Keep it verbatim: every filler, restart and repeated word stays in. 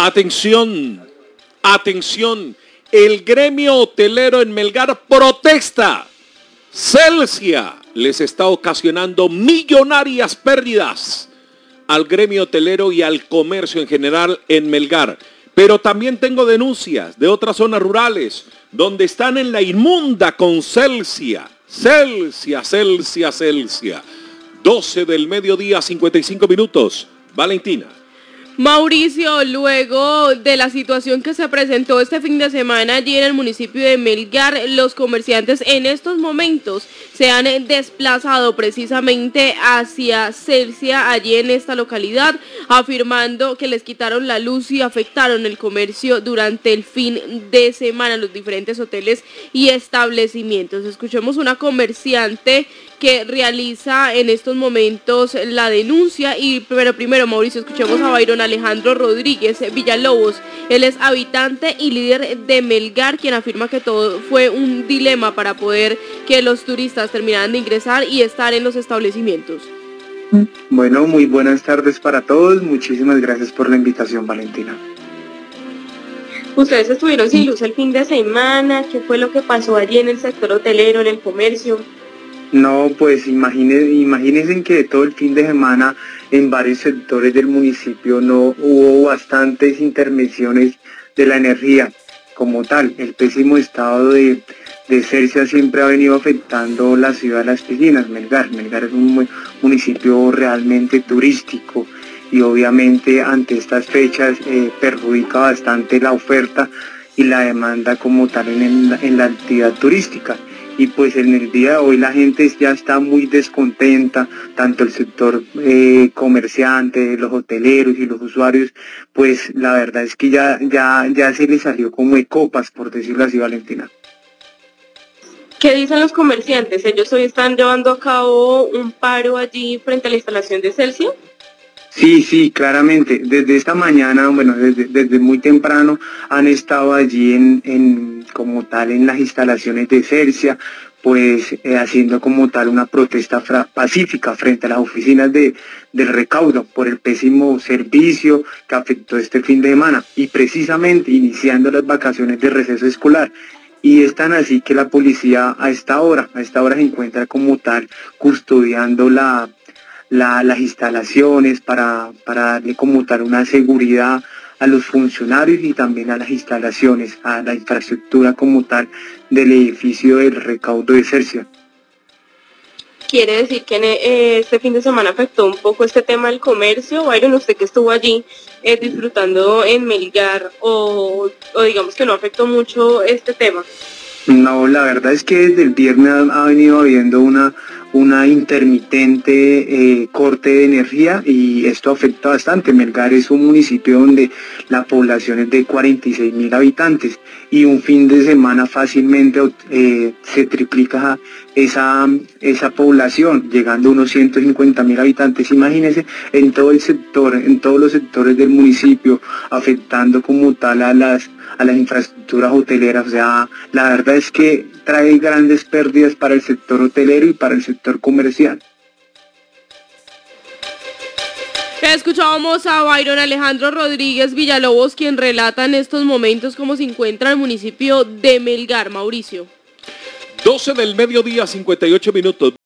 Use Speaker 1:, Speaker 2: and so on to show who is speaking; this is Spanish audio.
Speaker 1: Atención, atención, el gremio hotelero en Melgar protesta. Celsia les está ocasionando millonarias pérdidas al gremio hotelero y al comercio en general en Melgar. Pero también tengo denuncias de otras zonas rurales donde están en la inmunda con Celsia. Celsia, Celsia, Celsia. doce del mediodía, cincuenta y cinco minutos. Valentina.
Speaker 2: Mauricio, luego de la situación que se presentó este fin de semana allí en el municipio de Melgar, los comerciantes en estos momentos se han desplazado precisamente hacia Celsia, allí en esta localidad, afirmando que les quitaron la luz y afectaron el comercio durante el fin de semana en los diferentes hoteles y establecimientos. Escuchemos una comerciante que realiza en estos momentos la denuncia, y pero primero, Mauricio, escuchemos a Byron Alejandro Rodríguez Villalobos. Él es habitante y líder de Melgar, quien afirma que todo fue un dilema para poder que los turistas terminaran de ingresar y estar en los establecimientos.
Speaker 3: Bueno, muy buenas tardes para todos, muchísimas gracias por la invitación, Valentina.
Speaker 4: Ustedes estuvieron sin luz el fin de semana, ¿qué fue lo que pasó allí en el sector hotelero, en el comercio?
Speaker 3: No, pues imagínense, imagínense que todo el fin de semana en varios sectores del municipio no hubo bastantes intervenciones de la energía como tal. El pésimo estado de, de Celsia siempre ha venido afectando la ciudad de las piscinas, Melgar. Melgar es un municipio realmente turístico y obviamente ante estas fechas eh, perjudica bastante la oferta y la demanda como tal en, el, en la actividad turística. Y pues en el día de hoy la gente ya está muy descontenta, tanto el sector eh, comerciante, los hoteleros y los usuarios, pues la verdad es que ya, ya, ya se les salió como de copas, por decirlo así, Valentina.
Speaker 4: ¿Qué dicen los comerciantes? ¿Ellos hoy están llevando a cabo un paro allí frente a la instalación de Celsia?
Speaker 3: Sí, sí, claramente. Desde esta mañana, bueno, desde, desde muy temprano han estado allí en, en como tal en las instalaciones de Celsia, pues eh, haciendo como tal una protesta fra- pacífica frente a las oficinas de, del recaudo por el pésimo servicio que afectó este fin de semana y precisamente iniciando las vacaciones de receso escolar. Y es tan así que la policía a esta hora, a esta hora se encuentra como tal custodiando la La, las instalaciones para, para darle como tal una seguridad a los funcionarios y también a las instalaciones, a la infraestructura como tal del edificio del recaudo de Celsia.
Speaker 4: ¿Quiere decir que eh, este fin de semana afectó un poco este tema del comercio? Byron, usted que estuvo allí eh, disfrutando en Melgar, o, o digamos que no afectó mucho este tema.
Speaker 3: No, la verdad es que desde el viernes ha, ha venido habiendo una, una intermitente eh, corte de energía y esto afecta bastante. Melgar es un municipio donde la población es de cuarenta y seis mil habitantes y un fin de semana fácilmente eh, se triplica esa, esa población, llegando a unos ciento cincuenta mil habitantes. Imagínense en todo el sector, en todos los sectores del municipio, afectando como tal a las a las infraestructuras hoteleras. O sea, la verdad es que trae grandes pérdidas para el sector hotelero y para el sector comercial.
Speaker 2: Escuchábamos a Byron Alejandro Rodríguez Villalobos, quien relata en estos momentos cómo se encuentra el municipio de Melgar. Mauricio.
Speaker 1: doce del mediodía, cincuenta y ocho minutos.